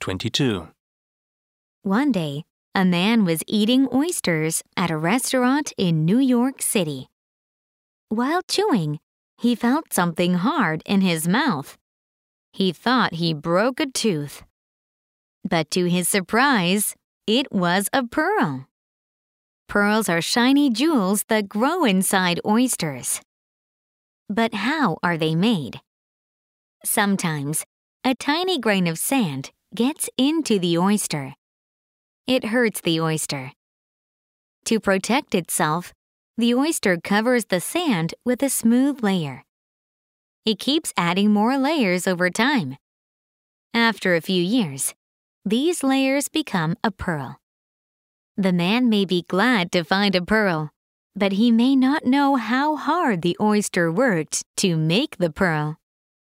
22. One day, a man was eating oysters at a restaurant in New York City. While chewing, he felt something hard in his mouth. He thought he broke a tooth. But to his surprise, it was a pearl. Pearls are shiny jewels that grow inside oysters. But how are they made? Sometimes, a tiny grain of sand gets into the oyster. It hurts the oyster. To protect itself, the oyster covers the sand with a smooth layer. It keeps adding more layers over time. After a few years, these layers become a pearl. The man may be glad to find a pearl, but he may not know how hard the oyster worked to make the pearl.